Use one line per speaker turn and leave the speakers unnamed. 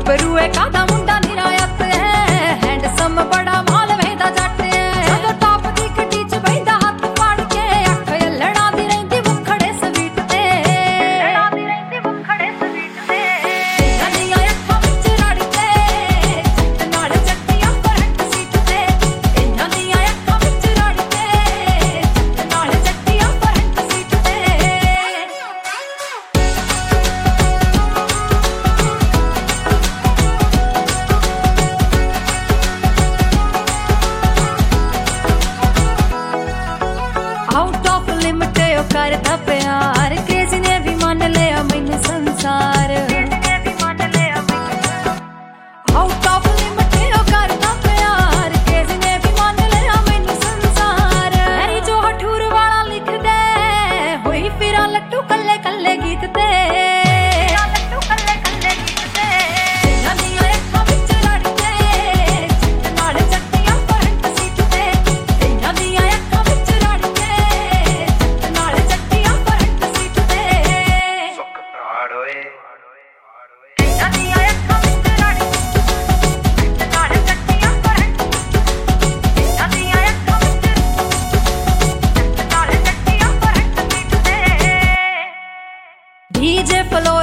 ਗੱਭਰੂ ਕਾਦਾ ਮੁੰਡਾ ਨਿਰਾਇਤ ਹੈ ਹੈਂਡਸਮ ਬੜਾ ਮਾਲਵੇ ਦਾ ਜੱਟ ਹੈ ਜਦੋਂ ਟਾਪ ਦੀ ਗੱਡੀ ਚ ਬੈਂਦਾ ਹੱਥ ਫੜ ਕੇ ਅੱਖ ਲੜਾ ਦੀ ਰਹਿੰਦੀ ਮੁਖੜੇ ਸਵੀਟ ਤੇ ਲੜਾ ਦੀ ਰਹਿੰਦੀ ਮੁਖੜੇ ਸਵੀਟ ਤੇ ਨਦੀਆਂ ਅੱਖਾਂ ਵਿੱਚ ਰੜ ਕੇ ਜੱਟ ਨਾਲ ਜੱਟੀਆਂ ਫਰੰਟ ਸੀਟ ਤੇ ਇਹਨਾਂ ਦੀਆਂ ਅੱਖਾਂ ਵਿੱਚ ਰੜ ਕੇ ਜੱਟ ਨਾਲ ਜੱਟੀਆਂ ਫਰੰਟ ਸੀਟ ਤੇ ਆਊਟ ਆਫ ਲਿਮਟ ਉਹ ਕਰਦਾ ਪਿਆਰ ਕ੍ਰੇਜ਼ੀ ਨੇ ਵੀ ਮੰਨ ਲਿਆ ਮੈਨੂੰ ਸੰਸਾਰ ਆਊਟ ਆਫ ਲਿਮਟ ਉਹ ਕਰਦਾ ਪਿਆਰ ਕ੍ਰੇਜ਼ੀ ਨੇ ਵੀ ਮੰਨ ਲਿਆ ਮੈਨੂੰ ਸੰਸਾਰ ਮੇਰੀ ਜੋ ਹਠੂਰ ਵਾਲਾ ਲਿਖਦਾ ਹੋਈ ਫਿਰਾਂ ਲੱਟੂ ਕੱਲੇ ਕੱਲੇ ਗੀਤ ਤੇ ਲੱਟੂ ਕੱਲੇ ਕੱਲੇ ਗੀਤ ਤੇ ਇਹਨਾਂ ਦੀਆਂ ਅੱਖਾਂ ਵਿੱਚ ਰੜ ਕੇ ਜੱਟ ਨਾਲ ਜੱਟੀਆਂ ਫਰੰਟ ਸੀਟ ਤੇ ਇਹਨਾਂ ਦੀਆਂ ਅੱਖਾਂ ਵਿੱਚ ਰੜ ਕੇ ਜੱਟ ਨਾਲ ਜੱਟੀਆਂ ਫਰੰਟ ਸੀਟ ਤੇ ਇਹਨਾਂ ਦੀਆਂ ਅੱਖਾਂ ਵਿੱਚ ਰੜ ਕੇ ਜੱਟ ਨਾਲ ਜੱਟੀਆਂ ਫਰੰਟ ਇਹਨਾਂ ਦੀਆਂ ਅੱਖਾਂ ਵਿੱਚ ਜੱਟ ਨਾਲ ਜੱਟੀਆਂ ਫਰੰਟ ਸੀਟ ਤੇ ਡੀਜੇ ਫਲੋਰ